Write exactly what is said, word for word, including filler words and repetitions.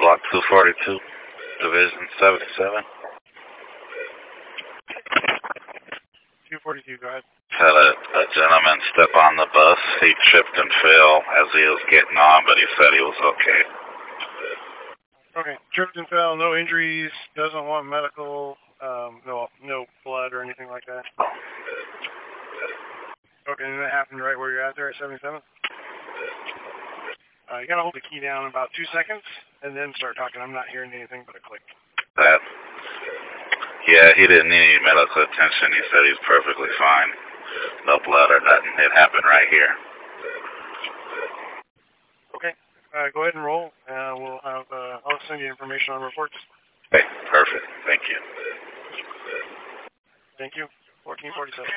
Block two forty-two, Division seventy-seven. two forty-two, go ahead. Had a, a gentleman step on the bus. He tripped and fell as he was getting on, but he said he was okay. Okay, tripped and fell, no injuries, doesn't want medical, um, no no blood or anything like that. Okay, and that happened right where you're at there at seventy-seven? Uh, you gotta hold the key down about two seconds, and then start talking. I'm not hearing anything but a click. That, yeah, he didn't need any medical attention. He said he's perfectly fine. No blood or nothing. It happened right here. Okay, uh, go ahead and roll, and we'll have, uh, I'll send you information on reports. Okay, perfect. Thank you. Thank you. fourteen forty-seven.